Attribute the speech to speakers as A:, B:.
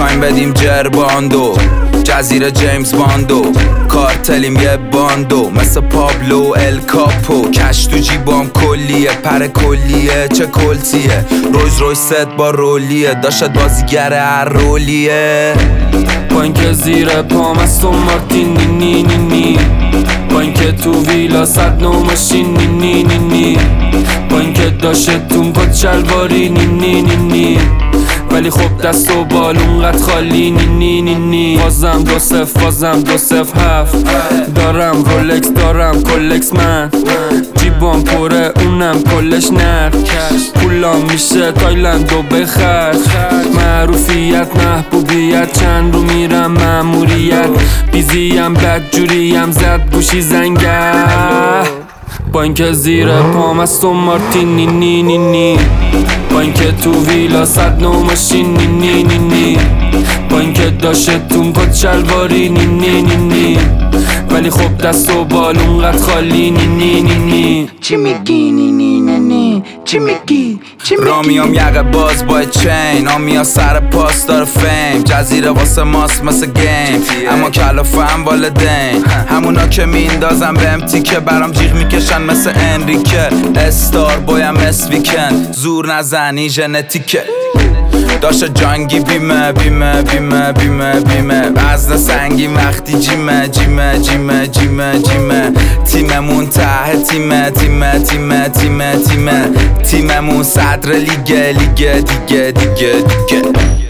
A: میخوایم بدیم جرباندو، جزیره جیمز باندو، کارتلیم یه باندو مثل پابلو الکاپو. کش تو جیبام کلیه، پر کلیه چه کلتیه، رویز رویست با رولیه، داشت بازیگر هر رولیه.
B: با اینکه زیر پام استون مارتین نی نی نی، با اینکه تو ویلا 109 ماشین نی نی نی نی، با اینکه داشتون کت شلواری نی نی نی نی، ولی خب دست و بال اونقدر خالی نی نی نی نی. بازم 2-0 بازم 2-0-7 دارم رولکس دارم کلکس من، جیبام پره اونم کلش نرد، پولام میشه تایلند و بخرج، معروفیت محبوبیت چند رو میرم ماموریت، بیزیم بدجوریم زد گوشی زنگه. با اینکه زیر پام استون مارتین نی نی نی نی، با اینکه تو ویلا 109 ماشین نی نی نی نی، با اینکه داشتون کت شلواری نی نی نی نی، ولی خب دست و بال اونقدر خالی نی نی نی نی.
C: چی میگی نی نی نی نی، چی میگی چی میگی؟
A: رامیام یقه باز با چین، آمیا سر پاس داره فیم، جزیره واسه ماست مثل گیم، اما کلافه هم والدین، همونا که میندازم به امتی که برام جیغ میکشن مثل انریکه، استار بایم اسویکن، زور نزنی ژنتیکه، داشت جانگی بیمه بیمه بیمه بیمه بیمه، وزن سنگین وقتی جیمه جیمه جیمه جیمه جیمه، تیممون ته تیمه تیمه تیمه تیمه تیمه، تیممون صدر لیگه لیگه دیگه دیگه دیگه.